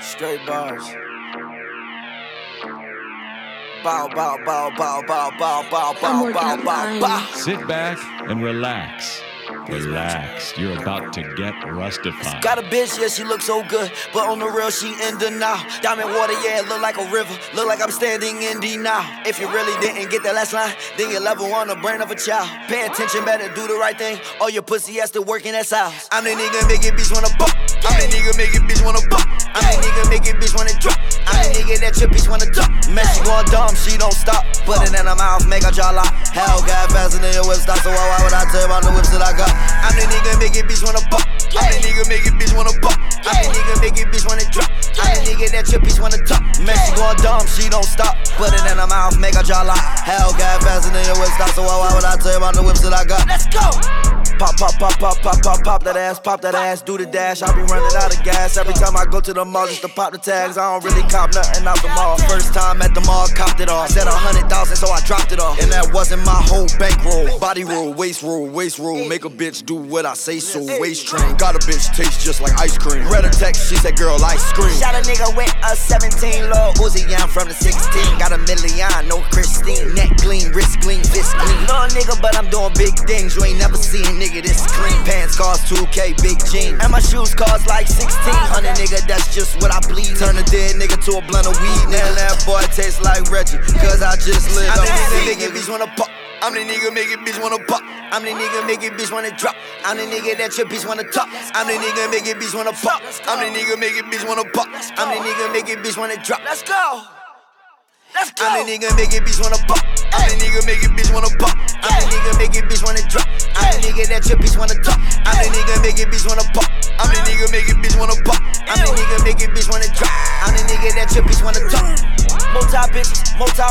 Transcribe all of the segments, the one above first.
Straight bars. Bow, bow, bow, bow, bow, bow, bow, bow, bow, bow, bow. Sit back and relax. Relax, you're about to get rustified. Got a bitch, yeah, she look so good, but on the real, she in denial. Diamond water, yeah, it look like a river, look like I'm standing in denial. If you really didn't get that last line, then you're level on the brain of a child. Pay attention, better do the right thing, or your pussy has to work in that house. I'm the nigga make it bitch wanna buck. I'm the nigga make it bitch wanna buck. I'm the nigga make it bitch wanna drop. I'm the nigga that your bitch wanna talk. Man, she going dumb, she don't stop. Put it in her mouth, make her jaw lock. Hell, got faster than your whip stop, so why would I tell you about the whips that I got? I'm the nigga make it bitch wanna buck. I'm the nigga make it bitch wanna buck. I'm the nigga make it bitch wanna drop. I'm the nigga that your bitch wanna talk. Man, she going dumb, she don't stop. Put it in her mouth, make her jaw lock. Hell, got faster than your whip stop, so why would I tell you about the whips that I got? Let's go! Pop, pop, pop, pop, pop, pop, pop that ass, do the dash. I be running out of gas every time I go to the mall just to pop the tags. I don't really cop nothing out the mall. First time at the mall, copped it off. Said 100,000, so I dropped it off. And that wasn't my whole bankroll. Body roll, waist roll, waist roll. Make a bitch do what I say so. Waist train, got a bitch taste just like ice cream. Read a text, she said, girl, I scream. Shot a nigga with a 17, Lil Uzi, I'm from the 16. Got a million, no Christine. Neck clean, wrist clean, fist clean. Little nigga, but I'm doing big things. You ain't never seen nigga this clean. Pants cost 2K, big jeans. And my shoes cost like 1600, nigga, that's just what I bleed. Turn a dead nigga to a blunt of weed. Nigga, that boy tastes like Reggie, cause I just lit up. I'm the nigga bitch wanna pop. I'm the nigga make it bitch wanna pop. I'm the nigga make it bitch wanna drop. I'm the nigga that your bitch wanna talk. I'm the nigga make it bitch wanna pop. I'm the nigga make it bitch wanna pop. I'm the nigga make it bitch wanna drop. Let's go. Let's go. I'm the nigga make it bitch wanna pop. I'm the nigga make it bitch wanna pop. I'm the nigga make it bitch wanna drop. I'm the nigga that your bitch wanna talk. I'm the nigga make it bitch wanna pop. I'm the nigga make it bitch wanna pop. I'm the nigga make it bitch wanna drop. I'm the nigga that your bitch wanna talk. Multi bitches, multi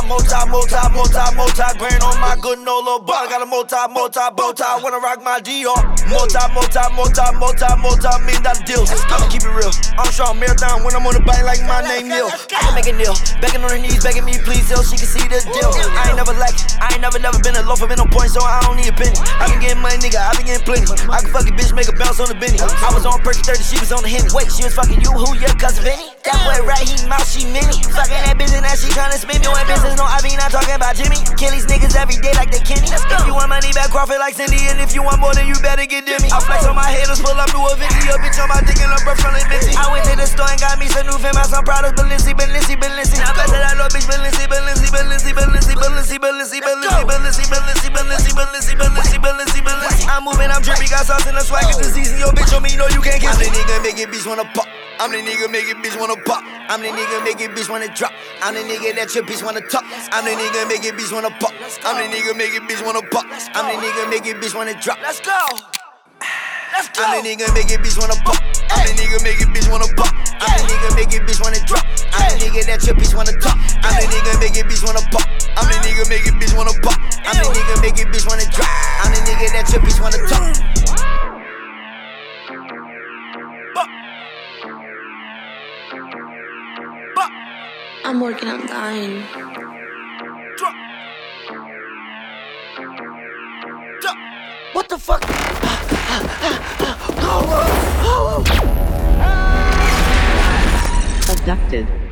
grain on my good no little bar. Got a multi bow tie. Wanna rock my Dior. Multi $1 million deals. I'ma keep it real. I'm strong marathon when I'm on the bike like my name Neil. I can make a Neil, begging on her knees, begging me please so she can see the deal. I ain't never like it. I ain't never been a loafer, been no point, so I don't need a penny. I can get money, nigga, I been getting plenty. I can fuck a bitch, make a bounce on the Benny. I was on Perky 30, she was on the Henny. Wait, she was fucking you, who your cousin Benny? That boy right, he mouth, she mini. Fucking that bitch and now she tryna spin me. Doing business, no, I be not talking about Jimmy. Kill these niggas every day like they Kenny. If you want money back, Crawford like Cindy. And if you want more, then you better get Demi. I flex on my haters, pull up to a Vinci. A bitch on my dick and a breath from like Vinci. I went to the store and got me some new fame out, some products, Balenci. Now I said that little bitch, Balenci. I'm moving, I'm drippy, got sauce in the swag, it's the season. Yo, bitch, on me, you know you can't kiss me. I'm the nigga make it bitch wanna pop. I'm the nigga make it bitch wanna pop. I'm the nigga make it bitch wanna drop. I'm the nigga that your bitch wanna talk. I'm the nigga make it bitch wanna pop. I'm the nigga make it bitch wanna pop. I'm the nigga make it bitch wanna drop. Let's go. Let's go. I'm the nigga make it bitch wanna pop. I'm the nigga make it bitch wanna pop. I'm the nigga make it bitch wanna drop. I'm the nigga that your bitch wanna talk. I'm the nigga make it bitch wanna pop. I'm the nigga make it bitch wanna pop. I'm the nigga make it bitch wanna drop. I'm the nigga that your bitch wanna talk. I'm working on dying. What the fuck? Abducted.